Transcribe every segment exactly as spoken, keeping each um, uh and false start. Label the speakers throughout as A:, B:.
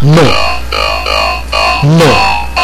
A: no, no,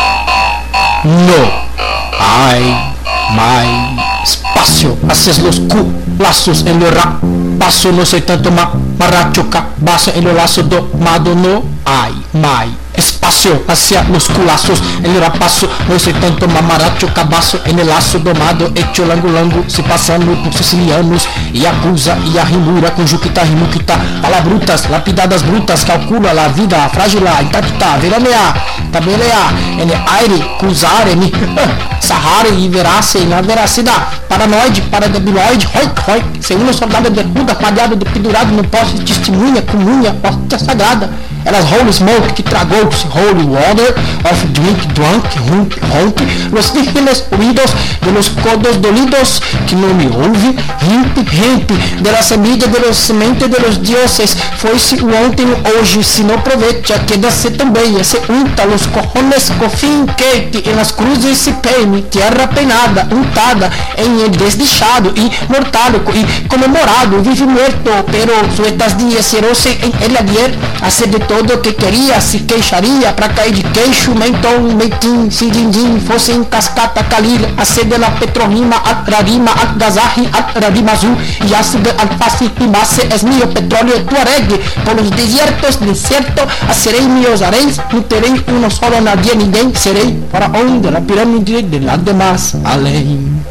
A: no, ay, my, espacio, haces los culazos en el rap, paso, no soy tanto ma, marrachoca, base en el lazo domado, no, ay, my, espacio hacia los culazos en el rapazo, no soy tanto mamaracho, cabazo en el lazo domado, hecho lango lango, se pasando por sicilianos, y acusa y arrimura, conjuquita, rimuquita, palabrutas, lapidadas brutas, calcula la vida, frágil, intacta, veranear, tabelear, en el aire, cruzar, en Sahara e verasse na veracidade, paranoide, paradebiloide, roic, roic, segundo soldado de ruda, palhado de pendurado no poste de testemunha, comunha, porta sagrada, elas holy smoke que tragou-se, holy water, of drink, drunk, rump, rompe, los dígiles oídos de los codos dolidos, que não me ouve, rimp, rimp, de la semilla de los semente de los dioses, foi-se o ontem, hoje, se não aproveita, queda-se também, se unta los cojones, cofim, quente, e nas cruzes se pene, tierra penada, untada, em el desdichado, e mortálico, e comemorado, vive muerto, pero sueltas dias, cerose en el ayer, hace de todo que queria, se queixaria, pra cair de queixo, menton, meitim, sidindim, fosse em cascata, calil, hace de la petrorima, al-rarima, al-gazahi, al-rarima azul, y hace de al-fasi, y base, es mío petróleo, tuareg, por los desiertos, desierto, hacerei mios areis, no terei uno solo, nadie, ninguém, serei faraón de la pirámide de las demás, além.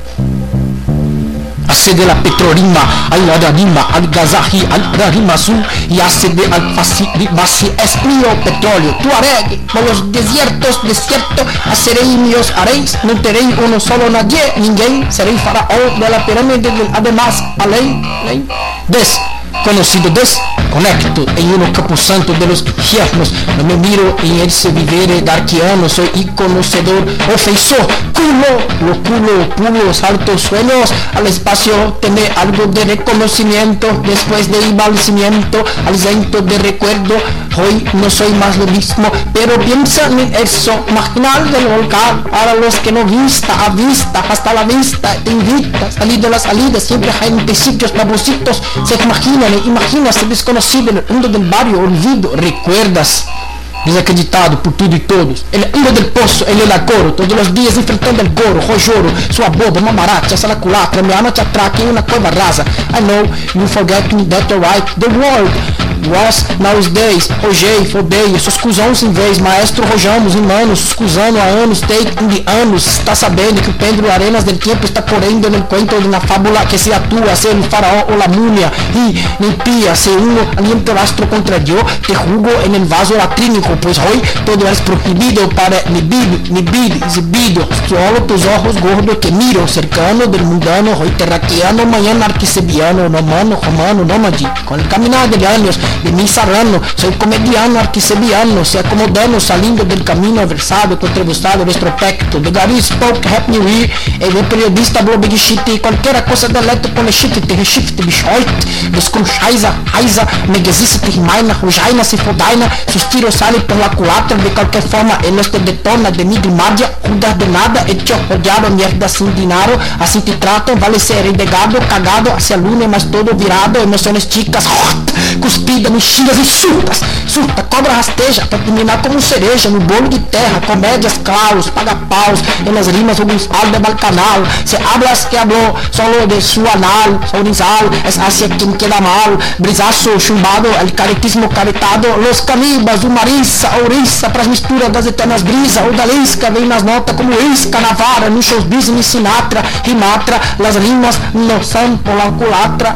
A: Hace de la petrorima, al-rarima, al-gazahi, al-rarima azul, y hace de al-fasi, base, es mío petróleo, tuareg, por los desiertos, desierto, hacerei mios areis, no terei uno solo, nadie, ninguém, serei faraón de la pirámide de las demás, além, além, des. Conocido desconecto en uno caposanto de los infiernos, no me miro en el se vivere darquiano, soy y conocedor, ofensor, culo, lo culo, pulos, altos sueños, al espacio tener algo de reconocimiento, después de embalcimiento, al centro de recuerdo, hoy no soy más lo mismo, pero piensa en eso, marginal del volcán, para los que no vista, a vista, hasta la vista, te invita, salir de la salida, siempre hay en sitios, babositos, se imaginan, imagina ser desconocido en el mundo del barrio, olvido, recuerdas, desacreditado por tudo e todos, el mundo del pozo, el el coro, todos los días enfrentando el coro, rojoro, sua boba, mamaracha, essa culatra, minha alma te atraca em uma coisa rasa, I know, you forget me that right, the world was nowadays, rojei, fodei, seus cuzões em vez, maestro rojamos, humanos, cuzando há anos, take in the anos, está sabendo que o pêndulo arenas del tempo está correndo no cuento de una fábula que se atua, ser el faraón o la múmia, y limpia, se uno aliento rastro contra Dios, te jugo en el vaso latrínico, pues hoy todo es prohibido para libido, libido, exibido, solo tus ojos gordos que miro, cercano del mundano, hoy terraqueano, mañana arquisebiano, romano, romano, nómade, con el caminar de años, de mi sarrano, soy comediano, arquisebiano, se acomodando, saliendo del camino adversado, contribustado, retropecto, de Gary Spoke, Happy New Year, el periodista blog de shit, cualquier cosa de leto con el shit, te reshift, bichoit, descruchaiza, aiza, megazista, termaina, rujaina, se fodaina, sus tiros salen por la culatra, de cualquier forma, el este detona, de nigmadia, cuidar de nada, hecho, odiado, mierda sin dinero, así te tratan, vale ser endegado, cagado, hacia luna, mas todo virado, emociones chicas, cuspido, mexidas e surtas, surta, cobra rasteja, pra terminar como cereja, no bolo de terra, comédias claros, paga paus, en las rimas obispal de Balcanal, se hablas que habló, solo de su anal, sorizal, es hacia quien queda mal, brisazo, chumbado, el caretismo caretado, los canibas, o marissa, ouriça, pras misturas das eternas brisas, o da lisca, vem nas notas como isca, na vara, no shows business, Sinatra, Rimatra, las rimas no são por la culatra.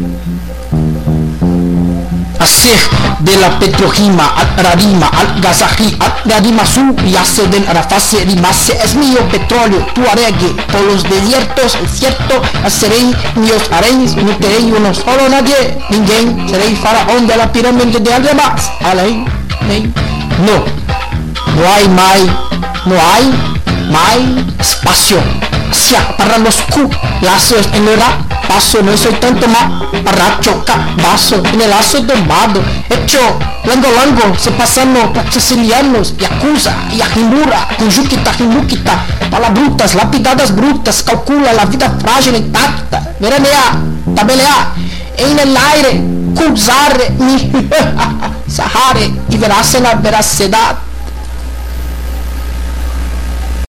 A: Hacer de la petrorima, al-rarima, al-gazahi, al-rarima azul, y hace del arafase, rimase, es mío petróleo, tuareg, por los desiertos, el cierto, hacerei mios areis, no terei uno solo, nadie, ninguém, serei faraón de la pirámide de Aldebas, além, nem, no, no hay mai, no hay mai espacio, hacia, para los culazos en el paso, no soy tanto más parrachoca, vaso, en el lazo domado, hecho, lango lango, se pasando por sicilianos, yakuza, yajimura, conjuquita, rimuquita, palabrutas, lapidadas brutas, calcula la vida frágil intacta, veranear, tabelear, en el aire, cruzar, mi, Sahara, y verás en la veracidad.